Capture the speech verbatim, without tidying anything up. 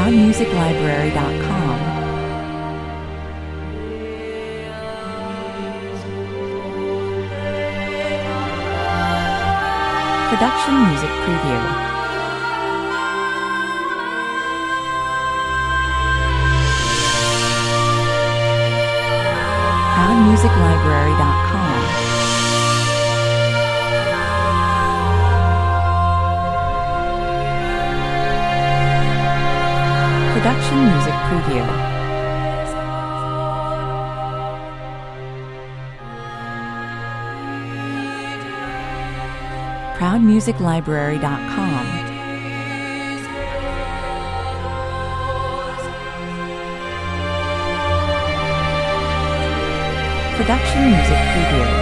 proud music library dot com. Production Music Preview. proud music library dot com. Production Music Preview. proud music library dot com. Production Music Preview.